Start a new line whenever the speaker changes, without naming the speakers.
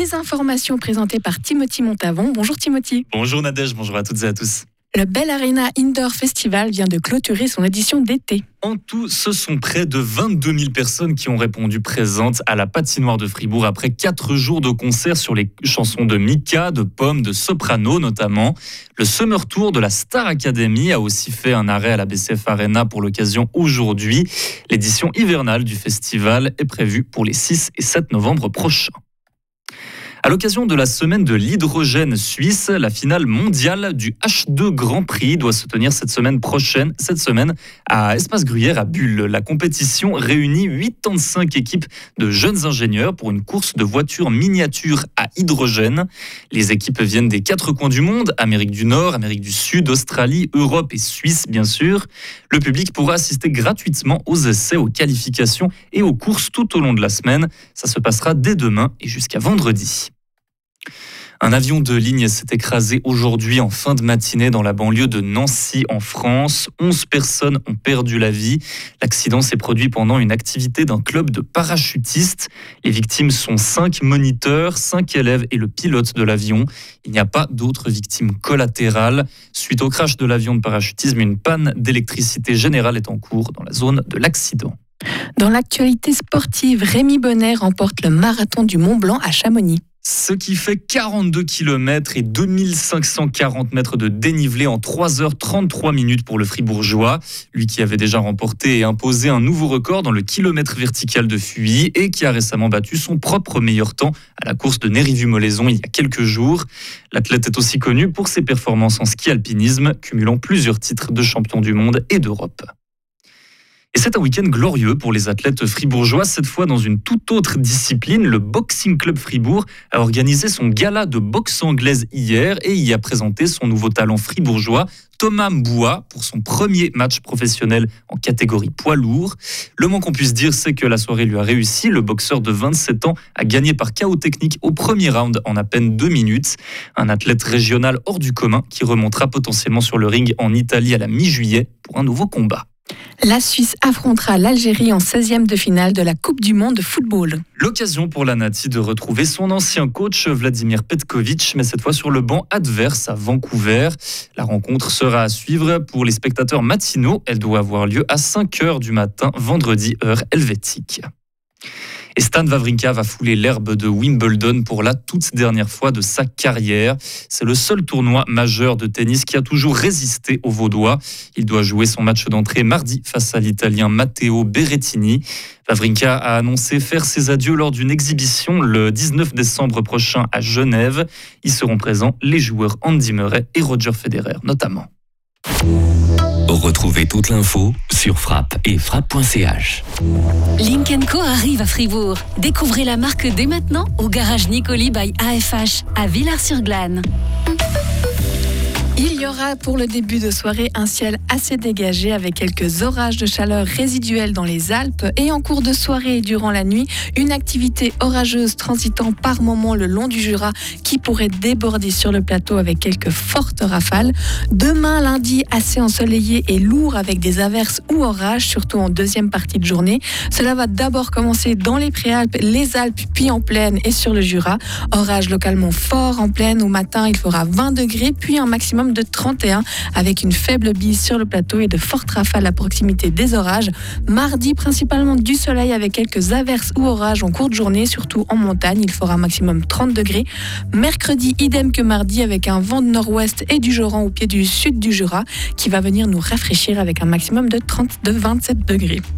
Les informations présentées par Timothy Montavon. Bonjour Timothy.
Bonjour Nadège, bonjour à toutes et à tous.
Le Bell Arena Indoor Festival vient de clôturer son édition d'été.
En tout, ce sont près de 22 000 personnes qui ont répondu présentes à la patinoire de Fribourg après 4 jours de concerts sur les chansons de Mika, de Pomme, de Soprano notamment. Le Summer Tour de la Star Academy a aussi fait un arrêt à la BCF Arena pour l'occasion aujourd'hui. L'édition hivernale du festival est prévue pour les 6 et 7 novembre prochains. À l'occasion de la semaine de l'hydrogène suisse, la finale mondiale du H2 Grand Prix doit se tenir cette semaine à Espace Gruyère à Bulle. La compétition réunit 85 équipes de jeunes ingénieurs pour une course de voitures miniatures à hydrogène. Les équipes viennent des 4 coins du monde, Amérique du Nord, Amérique du Sud, Australie, Europe et Suisse bien sûr. Le public pourra assister gratuitement aux essais, aux qualifications et aux courses tout au long de la semaine. Ça se passera dès demain et jusqu'à vendredi. Un avion de ligne s'est écrasé aujourd'hui en fin de matinée dans la banlieue de Nancy en France. 11 personnes ont perdu la vie. L'accident s'est produit pendant une activité d'un club de parachutistes. Les victimes sont 5 moniteurs, 5 élèves et le pilote de l'avion. Il n'y a pas d'autres victimes collatérales. Suite au crash de l'avion de parachutisme, une panne d'électricité générale est en cours dans la zone de l'accident.
Dans l'actualité sportive, Rémi Bonnet remporte le marathon du Mont Blanc à Chamonix.
Ce qui fait 42 km et 2540 mètres de dénivelé en 3h33 minutes pour le Fribourgeois. Lui qui avait déjà remporté et imposé un nouveau record dans le kilomètre vertical de Fuy et qui a récemment battu son propre meilleur temps à la course de Néry-Vue-Molaison il y a quelques jours. L'athlète est aussi connu pour ses performances en ski alpinisme, cumulant plusieurs titres de champion du monde et d'Europe. Et c'est un week-end glorieux pour les athlètes fribourgeois, cette fois dans une toute autre discipline. Le Boxing Club Fribourg a organisé son gala de boxe anglaise hier et y a présenté son nouveau talent fribourgeois, Thomas Mboua, pour son premier match professionnel en catégorie poids lourd. Le moins qu'on puisse dire, c'est que la soirée lui a réussi. Le boxeur de 27 ans a gagné par KO technique au premier round en à peine 2 minutes. Un athlète régional hors du commun qui remontera potentiellement sur le ring en Italie à la mi-juillet pour un nouveau combat.
La Suisse affrontera l'Algérie en 16e de finale de la Coupe du Monde de football.
L'occasion pour la Nati de retrouver son ancien coach Vladimir Petkovic, mais cette fois sur le banc adverse à Vancouver. La rencontre sera à suivre pour les spectateurs matinaux. Elle doit avoir lieu à 5h du matin, vendredi, heure helvétique. Et Stan Wawrinka va fouler l'herbe de Wimbledon pour la toute dernière fois de sa carrière. C'est le seul tournoi majeur de tennis qui a toujours résisté aux Vaudois. Il doit jouer son match d'entrée mardi face à l'Italien Matteo Berrettini. Wawrinka a annoncé faire ses adieux lors d'une exhibition le 19 décembre prochain à Genève. Y seront présents les joueurs Andy Murray et Roger Federer notamment.
Retrouvez toute l'info sur Frappe et frappe.ch.
Lynk & Co arrive à Fribourg. Découvrez la marque dès maintenant au garage Nicoli by AFH à Villars-sur-Glane.
Il y aura pour le début de soirée un ciel assez dégagé avec quelques orages de chaleur résiduels dans les Alpes et en cours de soirée et durant la nuit, une activité orageuse transitant par moments le long du Jura qui pourrait déborder sur le plateau avec quelques fortes rafales. Demain lundi, assez ensoleillé et lourd avec des averses ou orages, surtout en deuxième partie de journée. Cela va d'abord commencer dans les Préalpes, les Alpes, puis en plaine et sur le Jura. Orage localement fort en plaine. Au matin, il fera 20 degrés, puis un maximum de 31 avec une faible bise sur le plateau et de fortes rafales à proximité des orages. Mardi, principalement du soleil avec quelques averses ou orages en courte journée, surtout en montagne. Il fera maximum 30 degrés. Mercredi, idem que mardi avec un vent de nord-ouest et du Joran au pied du sud du Jura qui va venir nous rafraîchir avec un maximum de 27 degrés.